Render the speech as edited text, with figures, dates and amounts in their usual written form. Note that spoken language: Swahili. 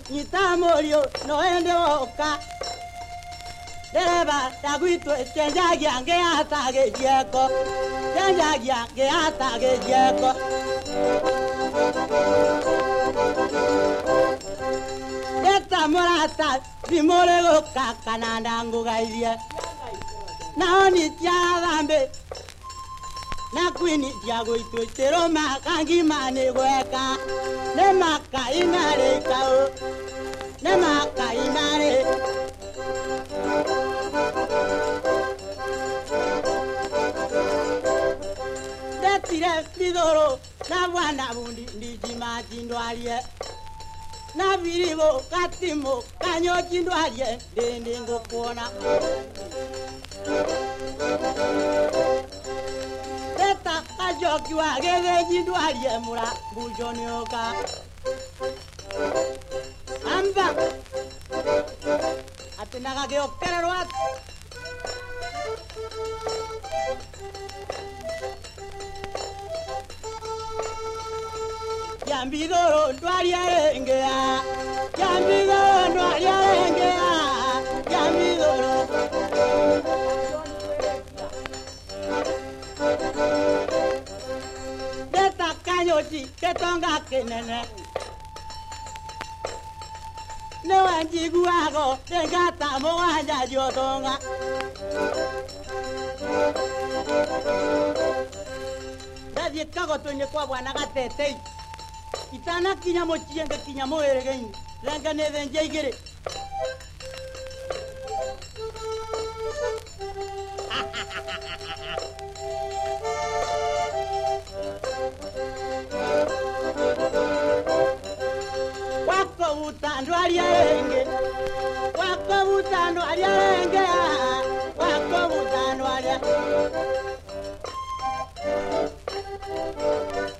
Nitamorio no ende oka. Dereba taguito tenjagi ange atage jeko. Tenjagi ange atage jeko. Deta morata dimore go kakananda ngugaivie. Naoni tiarambe. Na kwini diago ito tero makangi mane weka. Ne maka imare kao. Ne maka imare. Detire midoro na wana bundi ndijima jindwalie. Na virigo katimo kanyo jindwalie dende ngokona. Eta ajoki wa gege jindwalie mura bujonioka. Amba atenaga ge okerero at Yambidoro ndwalia engea. Yambidoro ndwalia engea. Yambidoro Deta kanyoti ketonga kenene. Ne wanjigu ago tegata mo wanja jotonga. Dadie kago tonye kwa bwana gatete. Itana kinyamo chienge kinyamo eregein. Lenga ne denje igere. Wako utando alienge. Wako utando alienge. Wako utando alienge.